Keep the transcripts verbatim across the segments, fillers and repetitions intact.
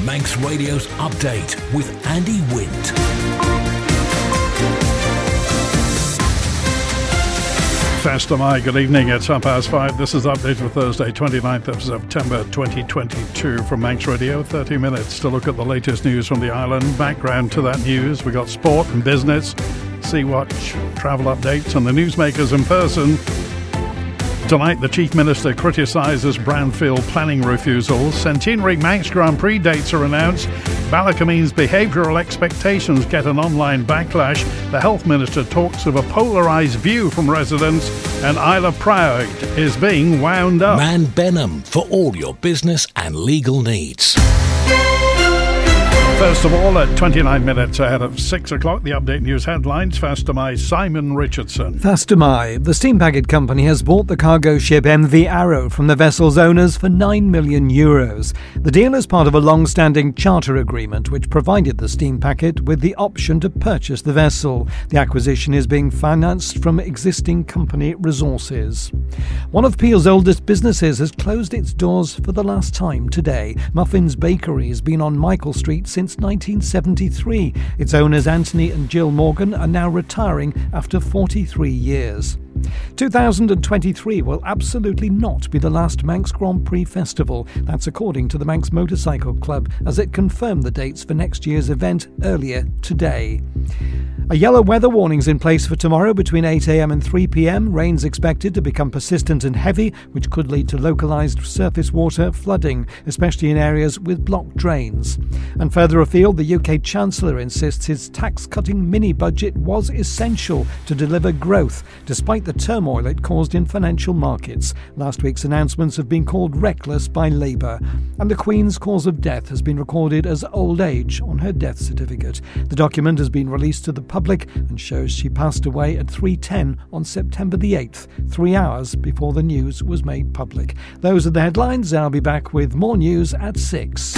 Manx Radio's Update with Andy Wint. Festa Mai, good evening. It's half past five. This is Update for Thursday, twenty-ninth of September twenty twenty-two from Manx Radio. thirty minutes to look at the latest news from the island. Background to that news, we got sport and business, Sea Watch, travel updates and the newsmakers in person. Tonight, the Chief Minister criticises Brownfield planning refusals. Centenary Manx Grand Prix dates are announced. Ballacameen's behavioural expectations get an online backlash. The Health Minister talks of a polarised view from residents. And Isla Pride is being wound up. Man Benham for all your business and legal needs. First of all, at twenty-nine minutes ahead of six o'clock, the Update News headlines. Festa Mai, Simon Richardson. Festa Mai. The steam packet company has bought the cargo ship M V Arrow from the vessel's owners for nine million euros. The deal is part of a long-standing charter agreement which provided the steam packet with the option to purchase the vessel. The acquisition is being financed from existing company resources. One of Peel's oldest businesses has closed its doors for the last time today. Muffins Bakery has been on Michael Street since nineteen seventy-three. Its owners Anthony and Jill Morgan are now retiring after forty-three years. two thousand twenty-three will absolutely not be the last Manx Grand Prix Festival. That's according to the Manx Motorcycle Club, as it confirmed the dates for next year's event earlier today. A yellow weather warning is in place for tomorrow between eight a.m. and three p.m. Rain's expected to become persistent and heavy, which could lead to localised surface water flooding, especially in areas with blocked drains. And further afield, the U K Chancellor insists his tax-cutting mini-budget was essential to deliver growth, despite the turmoil it caused in financial markets. Last week's announcements have been called reckless by Labour. And the Queen's cause of death has been recorded as old age on her death certificate. The document has been released to the public and shows she passed away at three ten on September the eighth, three hours before the news was made public. Those are the headlines. I'll be back with more news at six.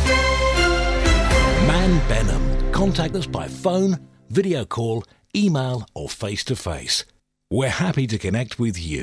Man Benham. Contact us by phone, video call, email or face-to-face. We're happy to connect with you.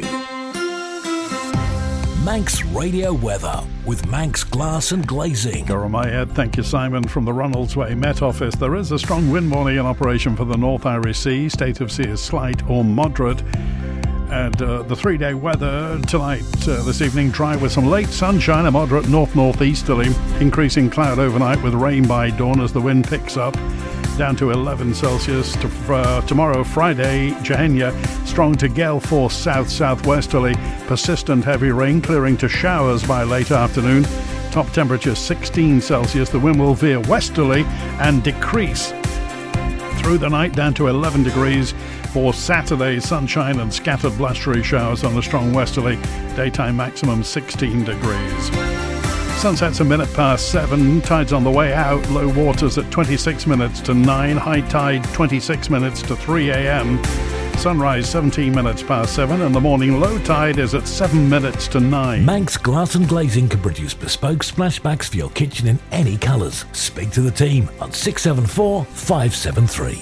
Manx Radio Weather with Manx Glass and Glazing. Go on my head. Thank you, Simon, from the Ronaldsway Met Office. There is a strong wind warning in operation for the North Irish Sea. State of sea is slight or moderate. And uh, the three-day weather tonight, uh, this evening, dry with some late sunshine, a moderate north-northeasterly, increasing cloud overnight with rain by dawn as the wind picks up, down to eleven Celsius. To, uh, tomorrow, Friday, Jehenya, strong to gale force south-southwesterly, persistent heavy rain clearing to showers by late afternoon. Top temperature sixteen Celsius. The wind will veer westerly and decrease through the night down to eleven degrees. For Saturday, sunshine and scattered blustery showers on the strong westerly. Daytime maximum sixteen degrees. Sunset's a minute past seven. Tide's on the way out. Low waters at twenty-six minutes to nine. High tide twenty-six minutes to three a.m. Sunrise seventeen minutes past seven. And the morning low tide is at seven minutes to nine. Manx Glass and Glazing can produce bespoke splashbacks for your kitchen in any colours. Speak to the team on six seven four, five seven three.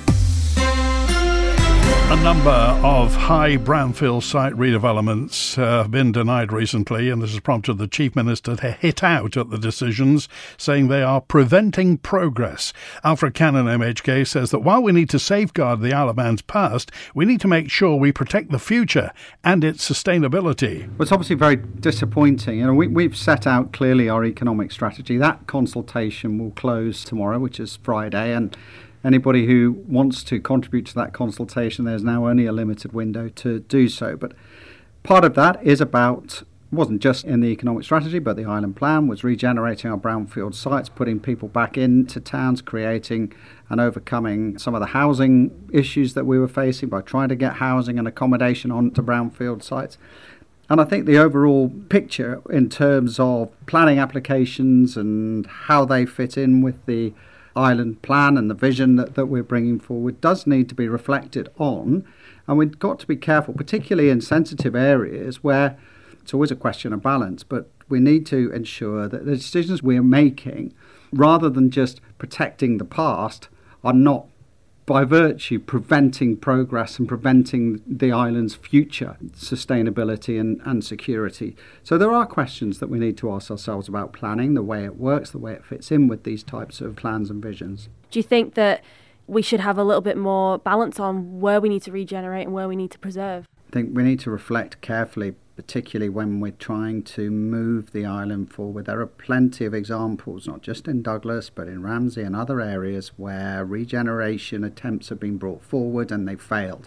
A number of high brownfield site redevelopments uh, have been denied recently, and this has prompted the Chief Minister to hit out at the decisions, saying they are preventing progress. Alfred Cannon, M H K, says that while we need to safeguard the Isle of Man's past, we need to make sure we protect the future and its sustainability. Well, it's obviously very disappointing. You know, we, we've set out clearly our economic strategy. That consultation will close tomorrow, which is Friday, and anybody who wants to contribute to that consultation, there's now only a limited window to do so. But part of that is about, wasn't just in the economic strategy, but the island plan was regenerating our brownfield sites, putting people back into towns, creating and overcoming some of the housing issues that we were facing by trying to get housing and accommodation onto brownfield sites. And I think the overall picture in terms of planning applications and how they fit in with the island plan and the vision that, that we're bringing forward does need to be reflected on, and we've got to be careful, particularly in sensitive areas where it's always a question of balance, but we need to ensure that the decisions we're making, rather than just protecting the past, are not by virtue preventing progress and preventing the island's future sustainability and, and security. So there are questions that we need to ask ourselves about planning, the way it works, the way it fits in with these types of plans and visions. Do you think that we should have a little bit more balance on where we need to regenerate and where we need to preserve? I think we need to reflect carefully, particularly when we're trying to move the island forward. There are plenty of examples, not just in Douglas, but in Ramsey and other areas where regeneration attempts have been brought forward and they've failed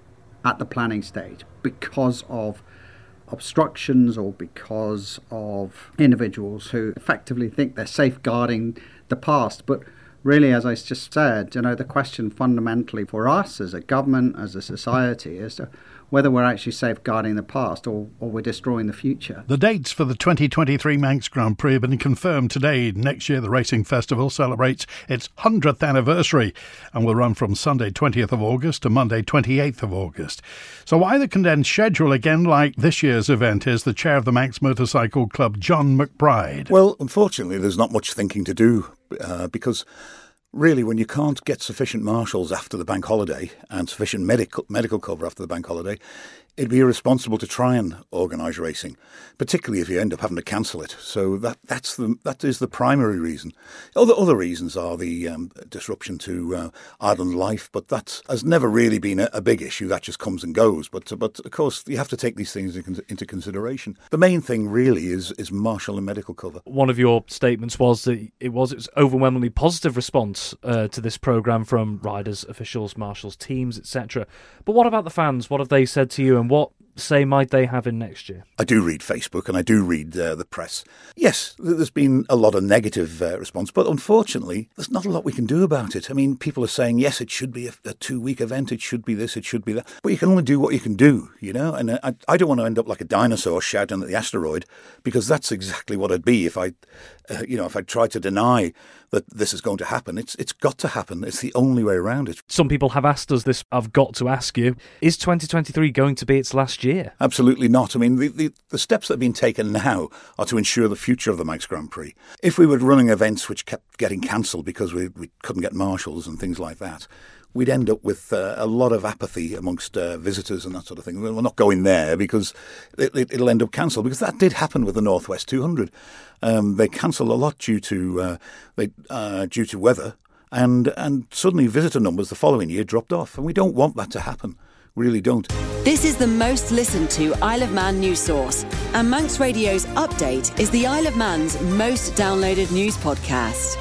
at the planning stage because of obstructions or because of individuals who effectively think they're safeguarding the past. But really, as I just said, you know, the question fundamentally for us as a government, as a society, is to whether we're actually safeguarding the past or, or we're destroying the future. The dates for the twenty twenty-three Manx Grand Prix have been confirmed today. Next year, the Racing Festival celebrates its hundredth anniversary and will run from Sunday twentieth of August to Monday twenty-eighth of August. So why the condensed schedule again like this year's event is the chair of the Manx Motorcycle Club, John McBride. Well, unfortunately, there's not much thinking to do uh, because really, when you can't get sufficient marshals after the bank holiday and sufficient medical medical cover after the bank holiday, it'd be irresponsible to try and organise racing, particularly if you end up having to cancel it. So that that's the that is the primary reason. Other other reasons are the um, disruption to uh, island life, but that has never really been a, a big issue. That just comes and goes. But but of course, you have to take these things into consideration. The main thing really is is marshal and medical cover. One of your statements was that it was it was overwhelmingly positive response uh, to this programme from riders, officials, marshals, teams, et cetera. But what about the fans? What have they said to you? And what say might they have in next year? I do read Facebook and I do read uh, the press. Yes, there's been a lot of negative uh, response, but unfortunately, there's not a lot we can do about it. I mean, people are saying, yes, it should be a, a two-week event, it should be this, it should be that. But you can only do what you can do, you know? And uh, I, I don't want to end up like a dinosaur shouting at the asteroid, because that's exactly what I'd be if I, uh, you know, if I tried to deny that this is going to happen. It's It's got to happen. It's the only way around it. Some people have asked us this. I've got to ask you, is twenty twenty-three going to be its last year? Absolutely not. I mean, the, the, the steps that have been taken now are to ensure the future of the Manx Grand Prix. If we were running events which kept getting cancelled because we, we couldn't get marshals and things like that, we'd end up with uh, a lot of apathy amongst uh, visitors and that sort of thing. We're not going there because it, it, it'll end up cancelled, because that did happen with the Northwest two hundred. Um, they cancelled a lot due to uh, they, uh, due to weather, and and suddenly visitor numbers the following year dropped off, and we don't want that to happen. We really don't. This is the most listened to Isle of Man news source, and Manx Radio's Update is the Isle of Man's most downloaded news podcast.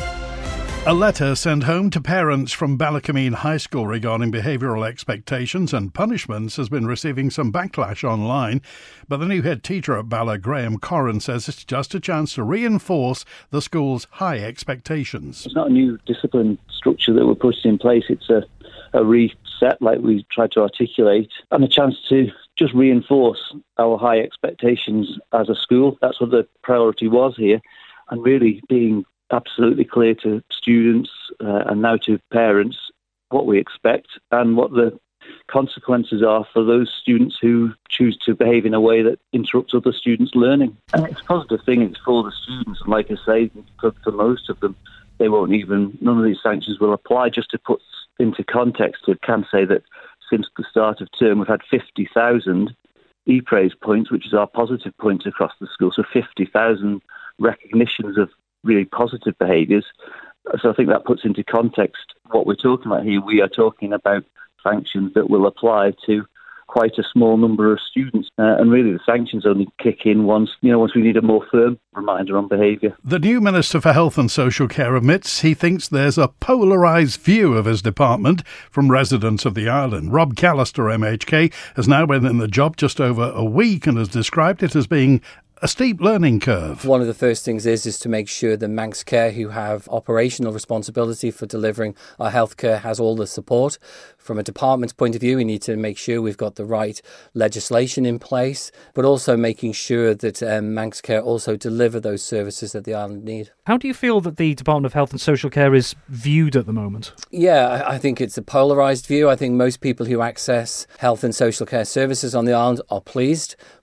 A letter sent home to parents from Ballacameen High School regarding behavioural expectations and punishments has been receiving some backlash online, but the new head teacher at Balla, Graham Corran, says it's just a chance to reinforce the school's high expectations. It's not a new discipline structure that we're putting in place, it's a, a reset like we tried to articulate, and a chance to just reinforce our high expectations as a school. That's what the priority was here, and really being absolutely clear to students uh, and now to parents what we expect and what the consequences are for those students who choose to behave in a way that interrupts other students' learning. And it's a positive thing, it's for the students, and like I say, for, for most of them, they won't even, none of these sanctions will apply. Just to put into context, I can say that since the start of term, we've had fifty thousand e-praise points, which is our positive points across the school, so fifty thousand recognitions of really positive behaviours. So I think that puts into context what we're talking about here. We are talking about sanctions that will apply to quite a small number of students, uh, and really the sanctions only kick in once, you know, once we need a more firm reminder on behaviour. The new Minister for Health and Social Care admits he thinks there's a polarised view of his department from residents of the island. Rob Callister, M H K, has now been in the job just over a week and has described it as being a steep learning curve. One of the first things is is to make sure that Manx Care, who have operational responsibility for delivering our healthcare, has all the support. From a department's point of view, we need to make sure we've got the right legislation in place, but also making sure that um, Manx Care also deliver those services that the island need. How do you feel that the Department of Health and Social Care is viewed at the moment? Yeah, I think it's a polarised view. I think most people who access health and social care services on the island are pleased,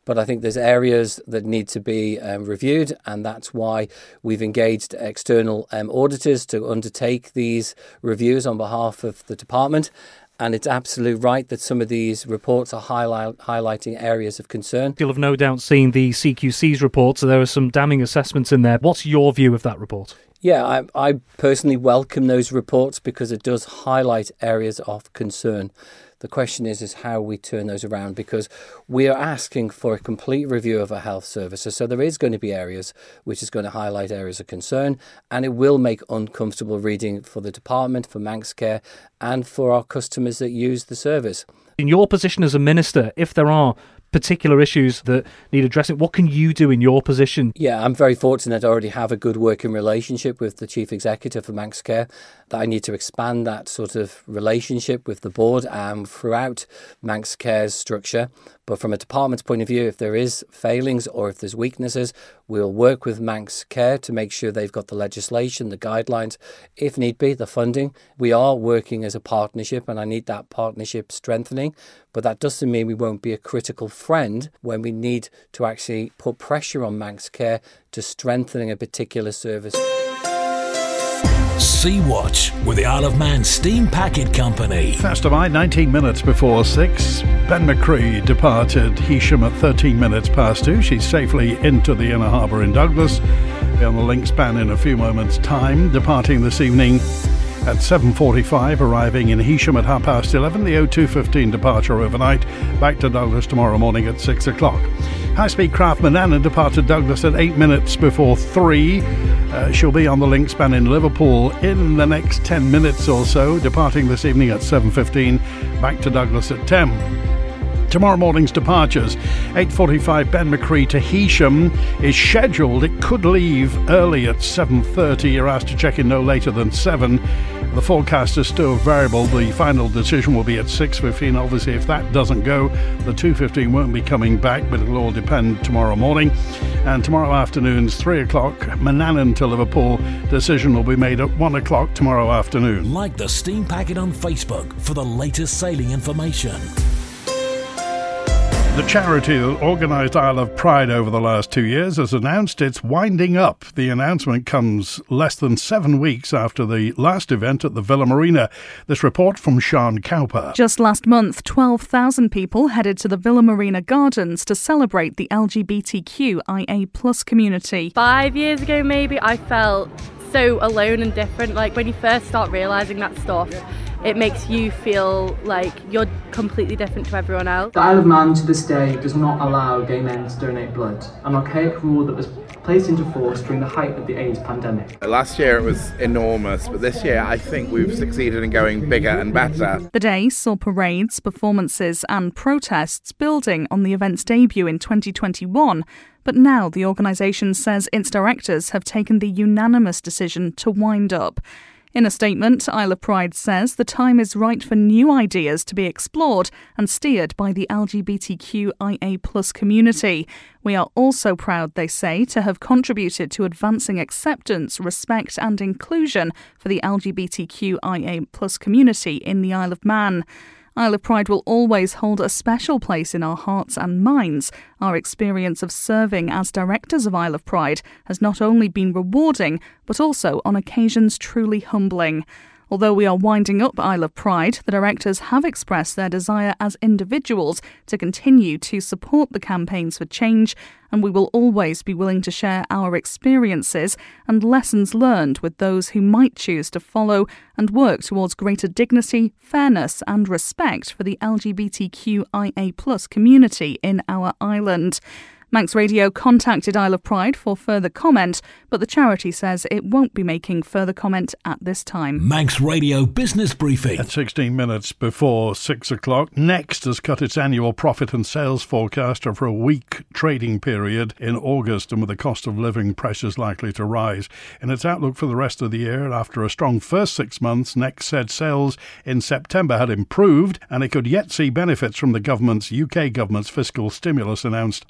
But I think there's areas that need to be um, reviewed, and that's why we've engaged external um, auditors to undertake these reviews on behalf of the department. And it's absolutely right that some of these reports are highlight, highlighting areas of concern. You'll have no doubt seen the C Q C's report, so there are some damning assessments in there. What's your view of that report? Yeah, I, I personally welcome those reports because it does highlight areas of concern. The question is, is how we turn those around, because we are asking for a complete review of our health services. So there is going to be areas which is going to highlight areas of concern, and it will make uncomfortable reading for the department, for Manx Care, and for our customers that use the service. In your position as a minister, if there are particular issues that need addressing, what can you do in your position? Yeah, I'm very fortunate I already have a good working relationship with the Chief Executive for Manx Care. That I need to expand that sort of relationship with the board and throughout Manx Care's structure. But from a department's point of view, if there is failings or if there's weaknesses, we'll work with Manx Care to make sure they've got the legislation, the guidelines, if need be, the funding. We are working as a partnership, and I need that partnership strengthening. But that doesn't mean we won't be a critical friend when we need to actually put pressure on Manx Care to strengthening a particular service. Sea-Watch with the Isle of Man Steam Packet Company. Fast of mine, nineteen minutes before six. Ben McCree departed Heysham at thirteen minutes past two. She's safely into the inner harbour in Douglas. Be on the link span in a few moments' time. Departing this evening at seven forty-five, arriving in Heysham at half past eleven. The O two fifteen departure overnight. Back to Douglas tomorrow morning at six o'clock. High-speed craft Manana departed Douglas at eight minutes before three. Uh, she'll be on the link span in Liverpool in the next ten minutes or so. Departing this evening at seven fifteen. Back to Douglas at ten. Tomorrow morning's departures. eight forty-five Ben McCree to Heysham is scheduled. It could leave early at seven thirty. You're asked to check in no later than seven. The forecast is still variable. The final decision will be at six fifteen. Obviously, if that doesn't go, the two fifteen won't be coming back, but it'll all depend tomorrow morning. And tomorrow afternoon's three o'clock, Manannan to Liverpool. Decision will be made at one o'clock tomorrow afternoon. Like the Steam Packet on Facebook for the latest sailing information. The charity that organised Isle of Pride over the last two years has announced it's winding up. The announcement comes less than seven weeks after the last event at the Villa Marina. This report from Sean Cowper. Just last month, twelve thousand people headed to the Villa Marina Gardens to celebrate the L G B T Q I A plus community. Five years ago, maybe, I felt so alone and different. Like, when you first start realising that stuff, it makes you feel like you're completely different to everyone else. The Isle of Man to this day does not allow gay men to donate blood, an archaic rule that was placed into force during the height of the AIDS pandemic. Last year it was enormous, but this year I think we've succeeded in going bigger and better. The day saw parades, performances and protests building on the event's debut in twenty twenty-one, but now the organisation says its directors have taken the unanimous decision to wind up. In a statement, Isle of Pride says the time is right for new ideas to be explored and steered by the L G B T Q I A plus community. We are also proud, they say, to have contributed to advancing acceptance, respect and inclusion for the L G B T Q I A plus community in the Isle of Man. Isle of Pride will always hold a special place in our hearts and minds. Our experience of serving as directors of Isle of Pride has not only been rewarding, but also on occasions truly humbling. Although we are winding up Isle of Pride, the directors have expressed their desire as individuals to continue to support the campaigns for change, and we will always be willing to share our experiences and lessons learned with those who might choose to follow and work towards greater dignity, fairness and respect for the L G B T Q I A plus community in our island. Manx Radio contacted Isle of Pride for further comment, but the charity says it won't be making further comment at this time. Manx Radio Business Briefing. At sixteen minutes before six o'clock, Next has cut its annual profit and sales forecast for a weak trading period in August, and with the cost of living pressures likely to rise. In its outlook for the rest of the year, after a strong first six months, Next said sales in September had improved and it could yet see benefits from the government's U K government's fiscal stimulus announced on Friday.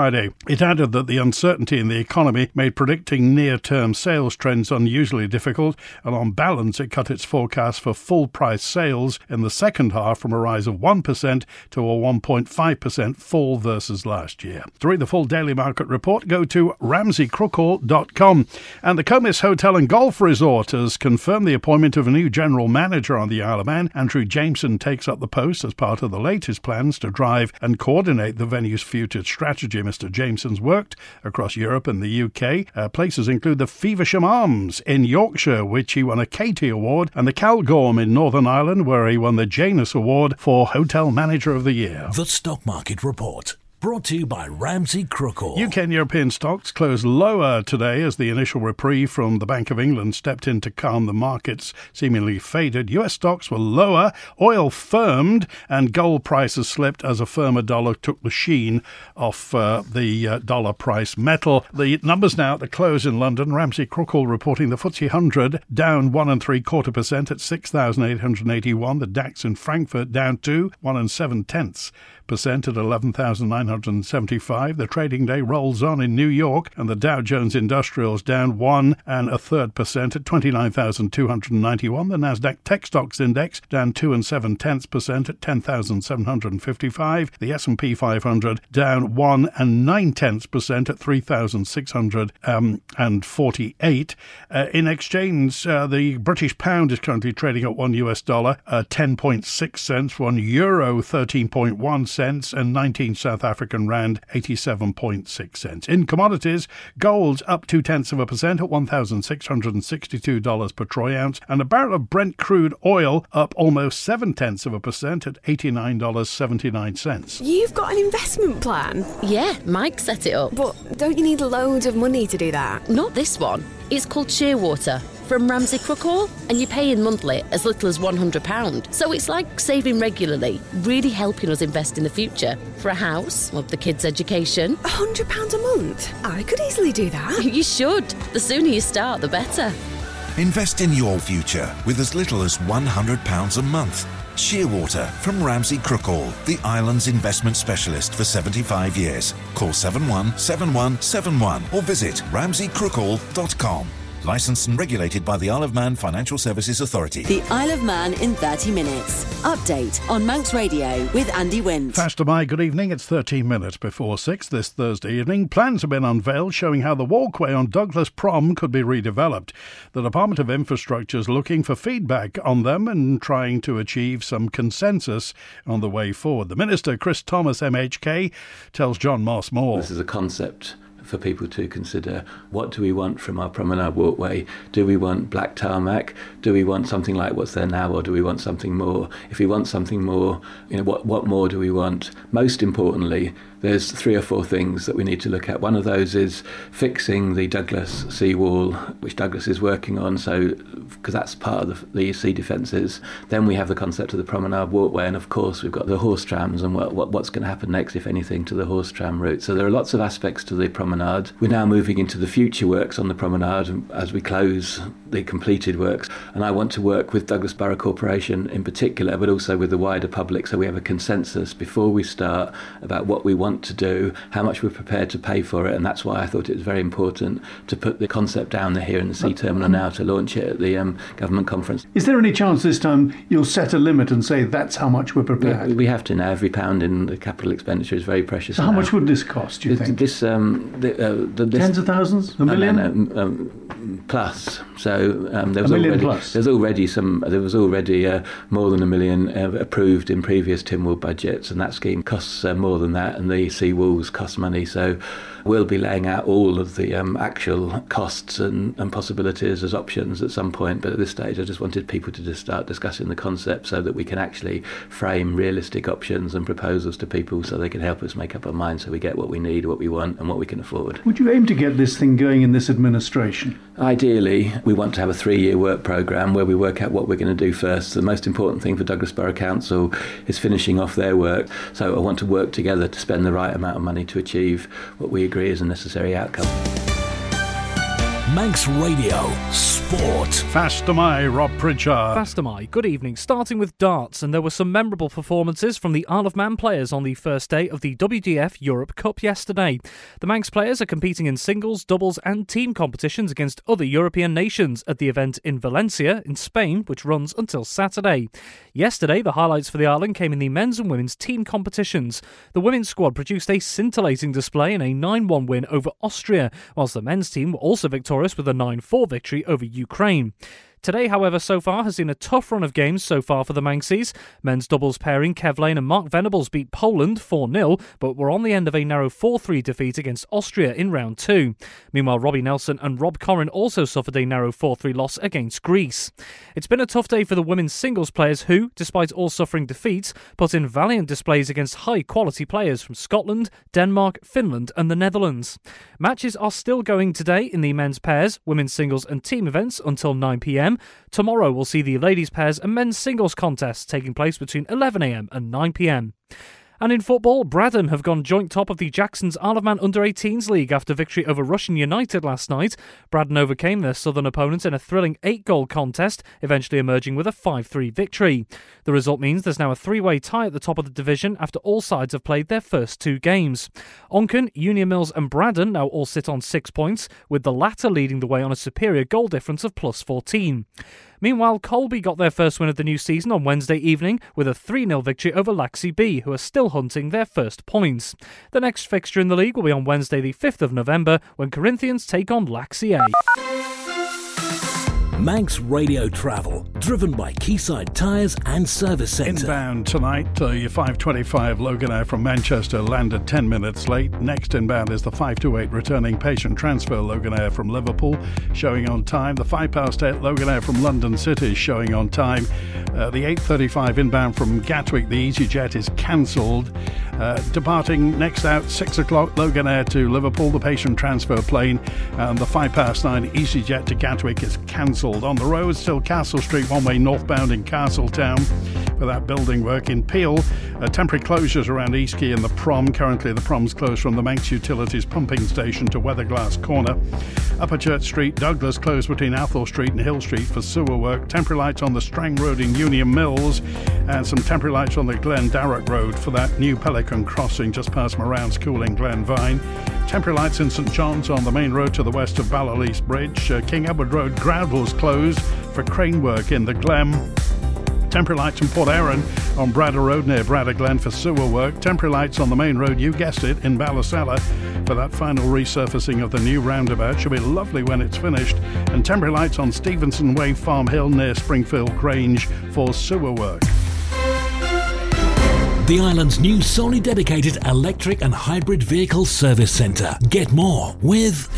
Friday. It added that the uncertainty in the economy made predicting near-term sales trends unusually difficult, and on balance it cut its forecast for full-price sales in the second half from a rise of one percent to a one point five percent fall versus last year. To read the full daily market report, go to ramsey crookall dot com. And the Comis Hotel and Golf Resort has confirmed the appointment of a new general manager on the Isle of Man. Andrew Jameson takes up the post as part of the latest plans to drive and coordinate the venue's future strategy. Mister Jameson's worked across Europe and the U K. Uh, places include the Feversham Arms in Yorkshire, which he won a Katie Award, and the Calgorm in Northern Ireland, where he won the Janus Award for Hotel Manager of the Year. The Stock Market Report, brought to you by Ramsey Crookall. U K and European stocks closed lower today as the initial reprieve from the Bank of England stepped in to calm the markets seemingly faded. U S stocks were lower, oil firmed, and gold prices slipped as a firmer dollar took the sheen off uh, the uh, dollar price metal. The numbers now at the close in London. Ramsey Crookall reporting the F T S E one hundred down one and three quarter percent at six thousand eight hundred eighty-one. The DAX in Frankfurt down two, one and seven tenths percent at eleven thousand nine hundred seventy-five. The trading day rolls on in New York, and the Dow Jones Industrials down one and a third percent at twenty-nine thousand two hundred ninety-one. The Nasdaq Tech Stocks Index down two and seven tenths percent at ten thousand seven hundred fifty-five. The S and P five hundred down one and nine tenths percent at three thousand six hundred forty-eight. Uh, in exchange, uh, the British pound is currently trading at one U S dollar, uh, ten point six cents, one euro, thirteen point one cents, and nineteen South African rand, eighty-seven point six cents. In commodities, gold's up two tenths of a percent at one thousand six hundred sixty-two dollars per troy ounce, and a barrel of Brent crude oil up almost seven tenths of a percent at eighty-nine dollars and seventy-nine cents. You've got an investment plan? Yeah, Mike set it up. But don't you need loads of money to do that? Not this one. It's called Shearwater from Ramsey Crookall, and you pay in monthly as little as one hundred pounds. So it's like saving regularly, really helping us invest in the future for a house, or the kids' education. one hundred pounds a month? I could easily do that. You should. The sooner you start, the better. Invest in your future with as little as one hundred pounds a month. Shearwater from Ramsey Crookall, the island's investment specialist for seventy-five years. Call seven one seven one seven one or visit ramsey crookall dot com. Licensed and regulated by the Isle of Man Financial Services Authority. The Isle of Man in thirty minutes. Update on Manx Radio with Andy Wint. Faster by, good evening. It's thirteen minutes before six this Thursday evening. Plans have been unveiled showing how the walkway on Douglas Prom could be redeveloped. The Department of Infrastructure is looking for feedback on them and trying to achieve some consensus on the way forward. The Minister, Chris Thomas, M H K, tells John Moss more. This is a concept for people to consider. What do we want from our promenade walkway? Do we want black tarmac? Do we want something like what's there now, or do we want something more? If we want something more, you know, what what more do we want? Most importantly, there's three or four things that we need to look at. One of those is fixing the Douglas seawall, which Douglas is working on, so because that's part of the, the sea defences. Then we have the concept of the promenade walkway, and of course we've got the horse trams and what, what what's going to happen next, if anything, to the horse tram route. So there are lots of aspects to the promenade. We're now moving into the future works on the promenade as we close the completed works, and I want to work with Douglas Borough Corporation in particular, but also with the wider public, so we have a consensus before we start about what we want to do, how much we're prepared to pay for it, and that's why I thought it was very important to put the concept down there here in the Sea Terminal now to launch it at the um, government conference. Is there any chance this time you'll set a limit and say that's how much we're prepared? We, we have to now. Every pound in the capital expenditure is very precious. So how now. much would this cost, do you this, think? This, um, the, uh, the, this, Tens of thousands? A million? No, no, um, plus. So um, there was a million already, plus. There's already some. There was already uh, more than a million uh, approved in previous Tynwald budgets, and that scheme costs uh, more than that, and the sea walls cost money. So we'll be laying out all of the um, actual costs and, and possibilities as options at some point. But at this stage, I just wanted people to just start discussing the concept so that we can actually frame realistic options and proposals to people, so they can help us make up our minds, so we get what we need, what we want, and what we can afford. Would you aim to get this thing going in this administration? Ideally, we want to have a three-year work programme where we work out what we're going to do first. The most important thing for Douglas Borough Council is finishing off their work, so I want to work together to spend the right amount of money to achieve what we agree is a necessary outcome. Manx Radio Sport. Fast am I, Rob Pritchard. Fast am I. Good evening. Starting with darts, and there were some memorable performances from the Isle of Man players on the first day of the W D F Europe Cup yesterday. The Manx players are competing in singles, doubles and team competitions against other European nations at the event in Valencia in Spain, which runs until Saturday. Yesterday, the highlights for the island came in the men's and women's team competitions. The women's squad produced a scintillating display in a nine one win over Austria, whilst the men's team were also victorious with a nine four victory over Ukraine. Today, however, so far has seen a tough run of games so far for the Manxies. Men's doubles pairing Kev Lane and Mark Venables beat Poland four nil, but were on the end of a narrow four three defeat against Austria in round two. Meanwhile, Robbie Nelson and Rob Corrin also suffered a narrow four three loss against Greece. It's been a tough day for the women's singles players who, despite all suffering defeats, put in valiant displays against high-quality players from Scotland, Denmark, Finland and the Netherlands. Matches are still going today in the men's pairs, women's singles and team events until nine p m. Tomorrow we'll see the ladies' pairs and men's singles contests taking place between eleven a m and nine p m. And in football, Braddon have gone joint top of the Jackson's Isle of Man under eighteens League after victory over Russian United last night. Braddon overcame their southern opponents in a thrilling eight-goal contest, eventually emerging with a five three victory. The result means there's now a three-way tie at the top of the division after all sides have played their first two games. Onken, Union Mills and Braddon now all sit on six points, with the latter leading the way on a superior goal difference of plus fourteen. Meanwhile, Colby got their first win of the new season on Wednesday evening with a three nil victory over Laxey B, who are still hunting their first points. The next fixture in the league will be on Wednesday the fifth of November when Corinthians take on Laxey A. Manx Radio Travel, driven by Quayside Tyres and Service Centre. Inbound tonight, uh, your five twenty-five Loganair from Manchester landed ten minutes late. Next inbound is the five to eight returning patient transfer Loganair from Liverpool, showing on time. The five past eight Loganair from London City showing on time. Uh, the eight thirty-five inbound from Gatwick, the EasyJet is cancelled. Uh, departing next out, six o'clock Loganair to Liverpool, the patient transfer plane, and the five past nine EasyJet to Gatwick is cancelled. On the road, still Castle Street, one-way northbound in Castletown for that building work. In Peel, uh, temporary closures around Eastquay and the Prom. Currently, the Prom's closed from the Manx Utilities pumping station to Weatherglass Corner. Upper Church Street, Douglas closed between Athol Street and Hill Street for sewer work. Temporary lights on the Strang Road in Union Mills, and some temporary lights on the Glen Darrock Road for that new Pelican crossing just past Moran School in Glenvine. Temporary lights in St John's on the main road to the west of Ballalease Bridge. Uh, King Edward Road, Groudle's closed for crane work in the Glem. Temporary lights in Port Erin on Bradder Road near Bradder Glen for sewer work. Temporary lights on the main road, you guessed it, in Ballasalla for that final resurfacing of the new roundabout. Should be lovely when it's finished. And temporary lights on Stevenson Way, Farm Hill near Springfield Grange for sewer work. The island's new solely dedicated electric and hybrid vehicle service centre. Get more with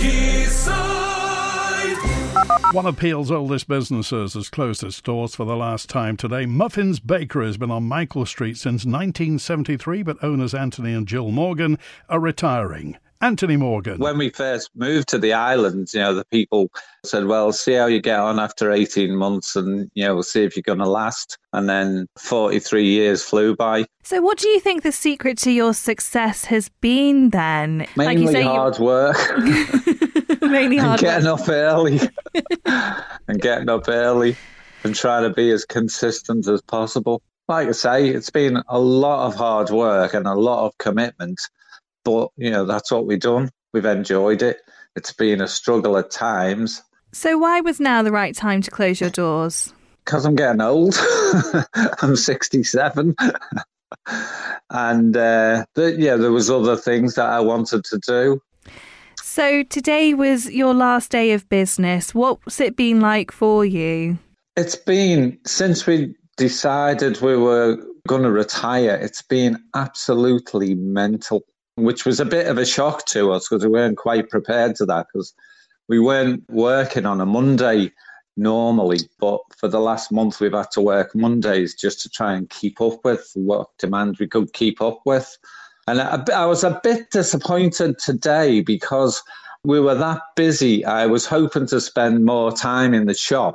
One of Peel's oldest businesses has closed its doors for the last time today. Muffins Bakery has been on Michael Street since nineteen seventy-three, but owners Anthony and Jill Morgan are retiring. Anthony Morgan. When we first moved to the island, you know, the people said, well, see how you get on after eighteen months and, you know, we'll see if you're going to last. And then forty-three years flew by. So what do you think the secret to your success has been then? Mainly like you say, hard you... work. Mainly hard and getting work. up early. and getting up early and trying to be as consistent as possible. Like I say, it's been a lot of hard work and a lot of commitment. But, you know, that's what we've done. We've enjoyed it. It's been a struggle at times. So why was now the right time to close your doors? Because I'm getting old. I'm sixty-seven. and, uh, the, yeah, there was other things that I wanted to do. So today was your last day of business. What's it been like for you? It's been, since we decided we were going to retire, it's been absolutely mental, which was a bit of a shock to us because we weren't quite prepared to that because we weren't working on a Monday normally, but for the last month we've had to work Mondays just to try and keep up with what demand we could keep up with. And I, I was a bit disappointed today because we were that busy. I was hoping to spend more time in the shop,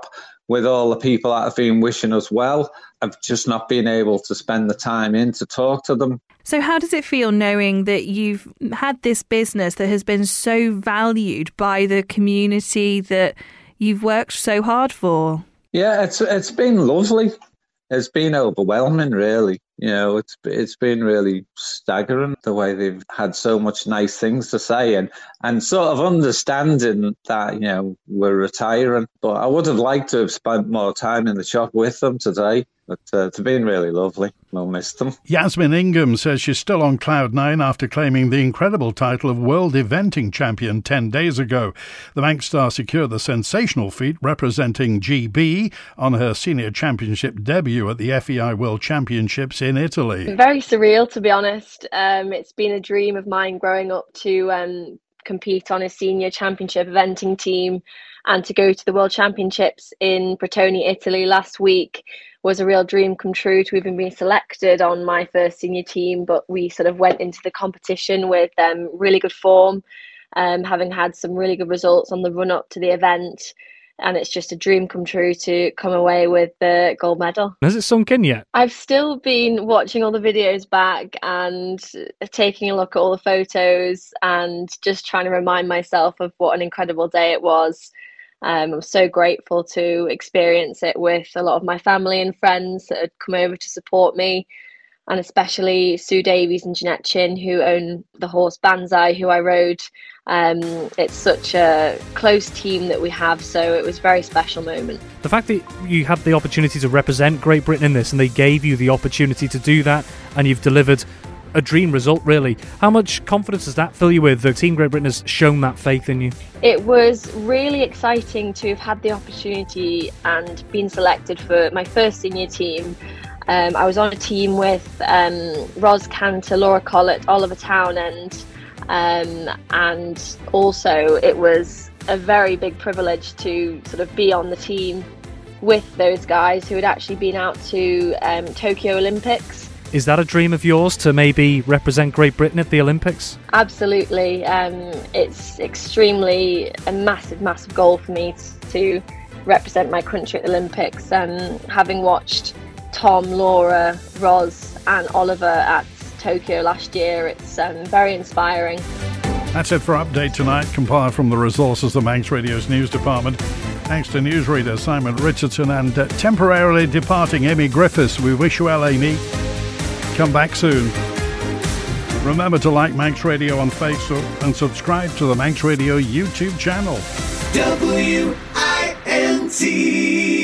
with all the people that have been wishing us well. I've just not been able to spend the time in to talk to them. So how does it feel knowing that you've had this business that has been so valued by the community that you've worked so hard for? Yeah, it's it's been lovely. It's been overwhelming, really. You know, it's it's been really staggering the way they've had so much nice things to say, and, and sort of understanding that, you know, we're retiring. But I would have liked to have spent more time in the shop with them today. But uh, it's been really lovely. We'll miss them. Yasmin Ingham says she's still on cloud nine after claiming the incredible title of World Eventing Champion ten days ago. The Manx star secured the sensational feat representing G B on her senior championship debut at the F E I World Championships in Italy. Very surreal, to be honest. Um, it's been a dream of mine growing up to um, compete on a senior championship eventing team, and to go to the World Championships in Bretoni, Italy last week was a real dream come true to even be selected on my first senior team. But we sort of went into the competition with um, really good form, um, having had some really good results on the run up to the event. And it's just a dream come true to come away with the gold medal. Has it sunk in yet? I've still been watching all the videos back and taking a look at all the photos and just trying to remind myself of what an incredible day it was. Um, I'm so grateful to experience it with a lot of my family and friends that had come over to support me, and especially Sue Davies and Jeanette Chin, who own the horse Banzai, who I rode. Um, it's such a close team that we have, so it was a very special moment. The fact that you had the opportunity to represent Great Britain in this, and they gave you the opportunity to do that, and you've delivered a dream result, really. How much confidence does that fill you with? The Team Great Britain has shown that faith in you. It was really exciting to have had the opportunity and been selected for my first senior team. Um, I was on a team with um, Ros Cantor, Laura Collett, Oliver Townend, um, and also it was a very big privilege to sort of be on the team with those guys who had actually been out to um, Tokyo Olympics. Is that a dream of yours, to maybe represent Great Britain at the Olympics? Absolutely. Um, it's extremely a massive, massive goal for me to represent my country at the Olympics. And having watched Tom, Laura, Ros and Oliver at Tokyo last year, it's um, very inspiring. That's it for Update Tonight, compiled from the resources of Manx Radio's news department. Thanks to newsreader Simon Richardson and uh, temporarily departing Amy Griffiths. We wish you well, Amy. Come back soon. Remember to like Manx Radio on Facebook and subscribe to the Manx Radio YouTube channel. W I